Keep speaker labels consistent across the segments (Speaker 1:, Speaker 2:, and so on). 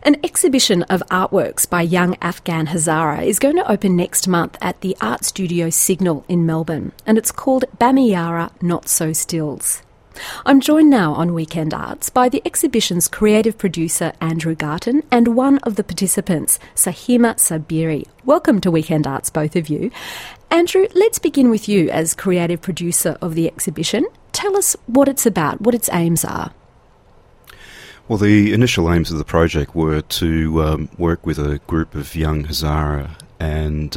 Speaker 1: An exhibition of artworks by young Afghan Hazara is going to open next month at the Art Studio Signal in Melbourne, and it's called Bamiyara Not So Stills. I'm joined now on Weekend Arts by the exhibition's creative producer Andrew Garton and one of the participants, Sahima Sabiri. Welcome to Weekend Arts, both of you. Andrew, let's begin with you as creative producer of the exhibition. Tell us what it's about, what its aims are.
Speaker 2: Well, the initial aims of the project were to work with a group of young Hazara and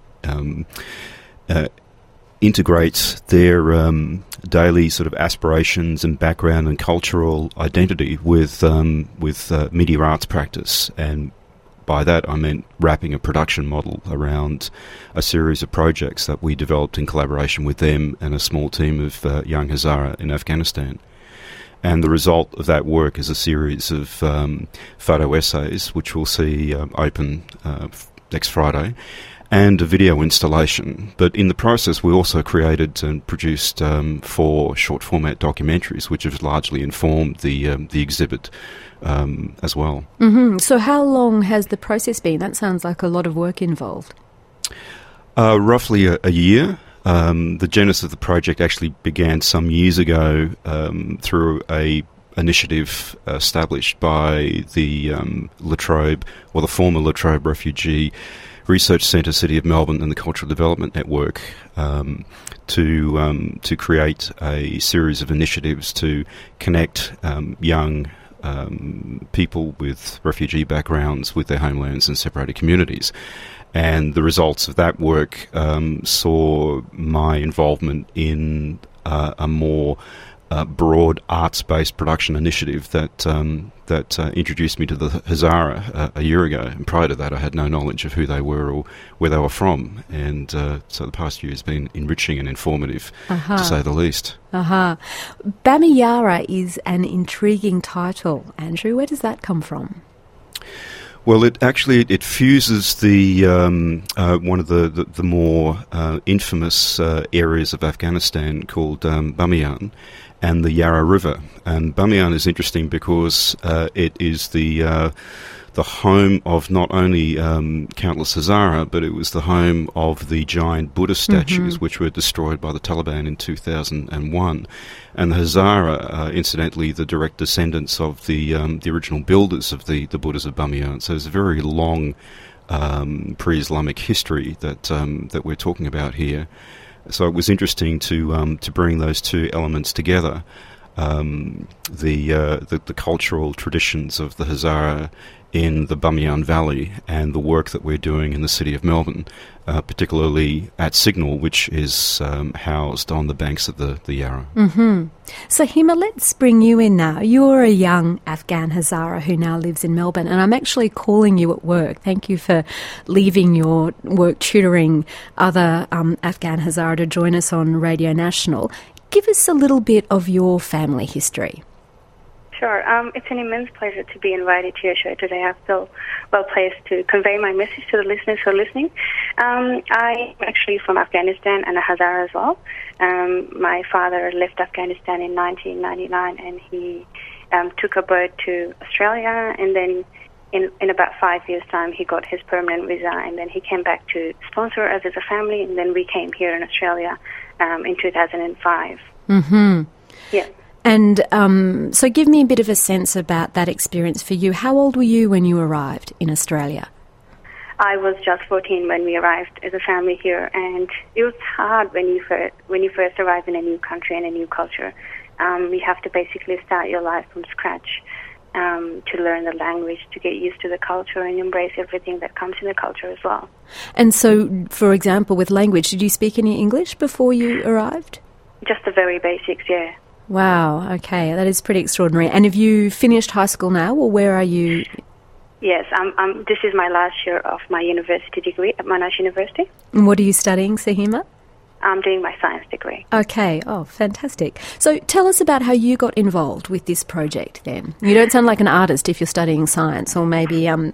Speaker 2: integrate their daily sort of aspirations and background and cultural identity with media arts practice. And by that I meant wrapping a production model around a series of projects that we developed in collaboration with them and a small team of young Hazara in Afghanistan. And the result of that work is a series of photo essays, which we'll see open next Friday, and a video installation. But in the process, we also created and produced 4 short-format documentaries, which have largely informed the exhibit as well.
Speaker 1: Mm-hmm. So how long has the process been? That sounds like a lot of work involved.
Speaker 2: Roughly a year. The genesis of the project actually began some years ago through a initiative established by the Latrobe, or the former Latrobe Refugee Research Centre, City of Melbourne, and the Cultural Development Network to create a series of initiatives to connect young people with refugee backgrounds with their homelands and separated communities. And the results of that work saw my involvement in a more broad arts-based production initiative that introduced me to the Hazara a year ago. And prior to that, I had no knowledge of who they were or where they were from. And so the past year has been enriching and informative, to say the least.
Speaker 1: Bamiyara is an intriguing title. Andrew, where does that come from?
Speaker 2: Well, it fuses the one of the more infamous areas of Afghanistan called Bamiyan and the Yarra River. And Bamiyan is interesting because it is the home of not only countless Hazara, but it was the home of the giant Buddhist statues, which were destroyed by the Taliban in 2001. And the Hazara, incidentally, the direct descendants of the original builders of the Buddhas of Bamiyan. So there's a very long pre-Islamic history that we're talking about here. So it was interesting to bring those two elements together. The cultural traditions of the Hazara in the Bamiyan Valley and the work that we're doing in the City of Melbourne, particularly at Signal, which is housed on the banks of the Yarra.
Speaker 1: Mm-hmm. So, Hima, let's bring you in now. You're a young Afghan Hazara who now lives in Melbourne, and I'm actually calling you at work. Thank you for leaving your work tutoring other Afghan Hazara to join us on Radio National. Give us a little bit of your family history.
Speaker 3: Sure. It's an immense pleasure to be invited to your show today. I feel well placed to convey my message to the listeners who are listening. I'm actually from Afghanistan and a Hazara as well. My father left Afghanistan in 1999 and he took a boat to Australia, and then in about 5 years' time he got his permanent visa, and then he came back to sponsor us as a family, and then we came here in Australia in 2005.
Speaker 1: Mm-hmm.
Speaker 3: Yeah.
Speaker 1: And so give me a bit of a sense about that experience for you. How old were you when you arrived in Australia?
Speaker 3: I was just 14 when we arrived as a family here, and it was hard when you first arrive in a new country and a new culture. You have to basically start your life from scratch to learn the language, to get used to the culture and embrace everything that comes in the culture as well.
Speaker 1: And so, for example, with language, did you speak any English before you arrived?
Speaker 3: Just the very basics, yeah.
Speaker 1: Wow, okay, that is pretty extraordinary. And have you finished high school now, or where are you?
Speaker 3: Yes, this is my last year of my university degree at Monash University.
Speaker 1: And what are you studying, Sahima?
Speaker 3: I'm doing my science degree.
Speaker 1: Okay, oh, fantastic. So tell us about how you got involved with this project then. You don't sound like an artist if you're studying science, or maybe...
Speaker 3: No.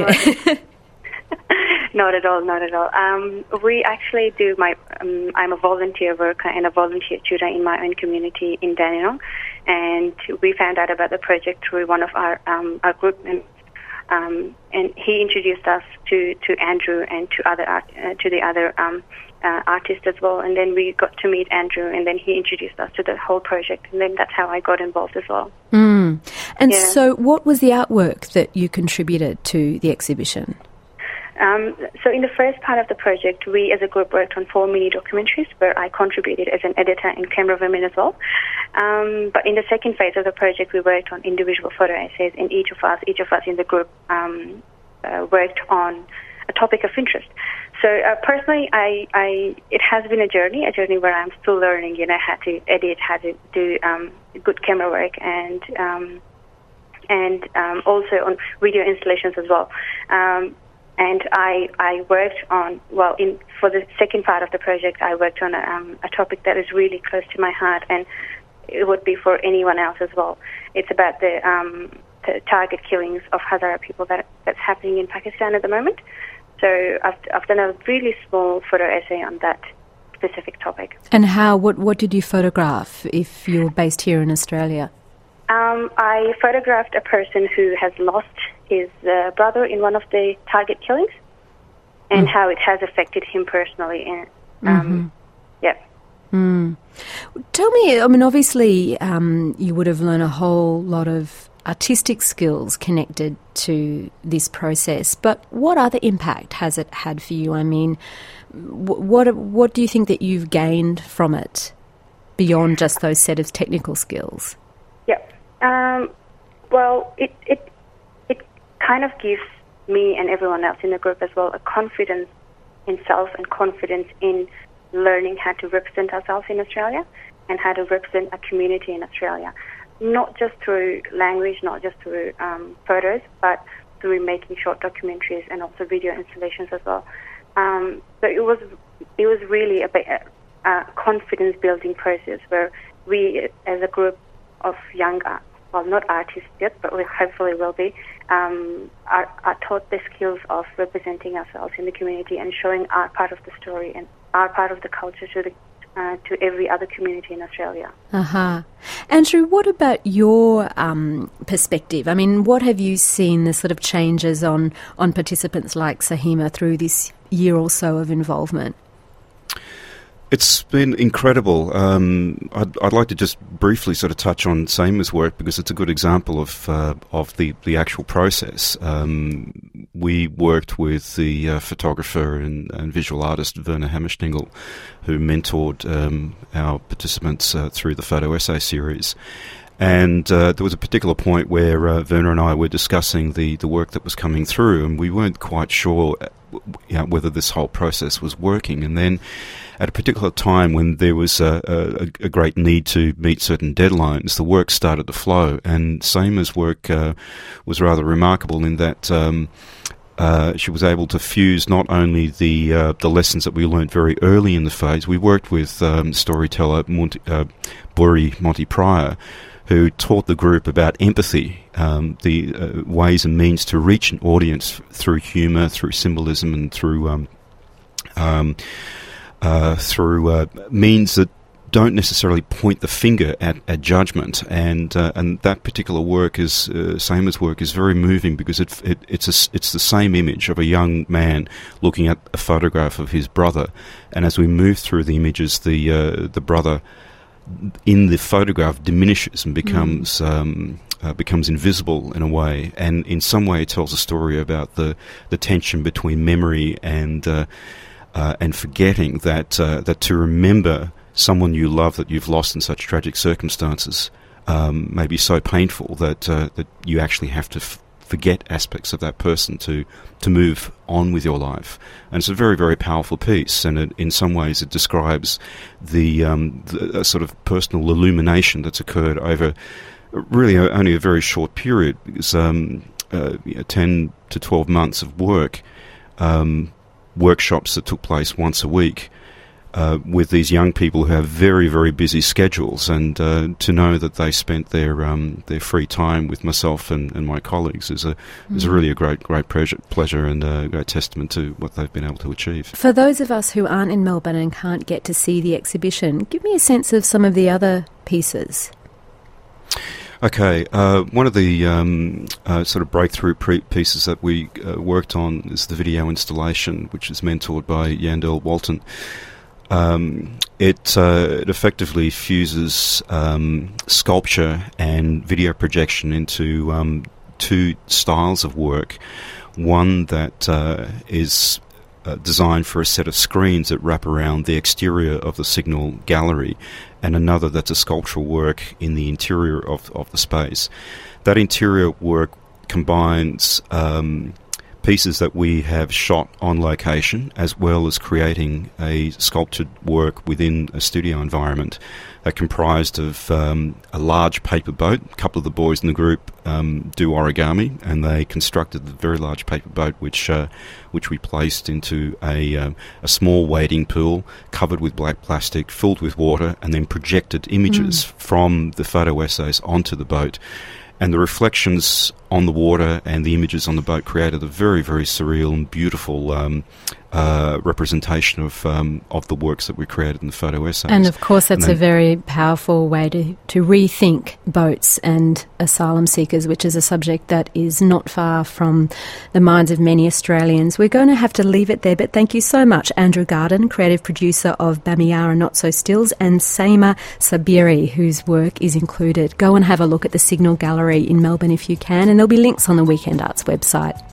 Speaker 3: Not at all, not at all. We actually do I'm a volunteer worker and a volunteer tutor in my own community in Dandenong, and we found out about the project through one of our group members and he introduced us to Andrew and to the other artists as well. And then we got to meet Andrew, and then he introduced us to the whole project, and then that's how I got involved as well.
Speaker 1: And so what was the artwork that you contributed to the exhibition?
Speaker 3: So in the first part of the project, we as a group worked on 4 mini documentaries where I contributed as an editor and camerawoman as well. But in the second phase of the project, we worked on individual photo essays, and each of us in the group worked on a topic of interest. So personally, it has been a journey where I'm still learning, how to edit, how to do good camera work, and also on video installations as well. And I worked on, for the second part of the project, I worked on a topic that is really close to my heart, and it would be for anyone else as well. It's about the target killings of Hazara people that's happening in Pakistan at the moment. So I've done a really small photo essay on that specific topic.
Speaker 1: And what did you photograph if you're based here in Australia?
Speaker 3: I photographed a person who has lost his brother in one of the target killings, and how it has affected him personally. And
Speaker 1: Tell me, obviously you would have learned a whole lot of artistic skills connected to this process, but what other impact has it had for you? What do you think that you've gained from it beyond just those set of technical skills?
Speaker 3: Well, it kind of gives me and everyone else in the group as well a confidence in self and confidence in learning how to represent ourselves in Australia and how to represent a community in Australia, not just through language, not just through photos, but through making short documentaries and also video installations as well. So it was really a confidence-building process where we, as a group of young, not artists yet, but we hopefully will be, are taught the skills of representing ourselves in the community and showing our part of the story and our part of the culture to every other community in Australia.
Speaker 1: Andrew, what about your perspective? What have you seen the sort of changes on participants like Sahima through this year or so of involvement?
Speaker 2: It's been incredible. I'd like to just briefly sort of touch on Saima's work because it's a good example of the actual process. We worked with the photographer and visual artist Werner Hammerschningel, who mentored our participants through the photo essay series. And there was a particular point where Werner and I were discussing the work that was coming through, and we weren't quite sure whether this whole process was working. And then at a particular time when there was a great need to meet certain deadlines, the work started to flow. And Saima's work was rather remarkable in that she was able to fuse not only the lessons that we learnt very early in the phase. We worked with storyteller Buri Monty Pryor, who taught the group about empathy, the ways and means to reach an audience through humour, through symbolism, and through means that don't necessarily point the finger at judgment. And that particular work is Saima's work is very moving because it's the same image of a young man looking at a photograph of his brother, and as we move through the images, the brother in the photograph diminishes and becomes invisible in a way, and in some way it tells a story about the tension between memory and forgetting, that to remember someone you love that you've lost in such tragic circumstances may be so painful that you actually have to forget aspects of that person to move on with your life. And it's a very, very powerful piece, and in some ways it describes the sort of personal illumination that's occurred over really only a very short period, because 10 to 12 months of work, workshops that took place once a week, with these young people who have very, very busy schedules, and to know that they spent their free time with myself and my colleagues is really a great pleasure and a great testament to what they've been able to achieve.
Speaker 1: For those of us who aren't in Melbourne and can't get to see the exhibition, give me a sense of some of the other pieces.
Speaker 2: Okay, one of the sort of breakthrough pieces that we worked on is the video installation, which is mentored by Yandel Walton. It effectively fuses sculpture and video projection into two styles of work. One that is designed for a set of screens that wrap around the exterior of the signal gallery, and another that's a sculptural work in the interior of the space. That interior work combines pieces that we have shot on location, as well as creating a sculptured work within a studio environment comprised of a large paper boat. A couple of the boys in the group do origami, and they constructed a very large paper boat which we placed into a small wading pool covered with black plastic, filled with water, and then projected images from the photo essays onto the boat. And the reflections on the water and the images on the boat created a very, very surreal and beautiful representation of the works that we created in the photo essays.
Speaker 1: And of course that's a very powerful way to rethink boats and asylum seekers, which is a subject that is not far from the minds of many Australians. We're going to have to leave it there, but thank you so much, Andrew Garden, creative producer of Bamiyara Not So Stills, and Seema Sabiri, whose work is included. Go and have a look at the Signal Gallery in Melbourne if you can, and there'll be links on the Weekend Arts website.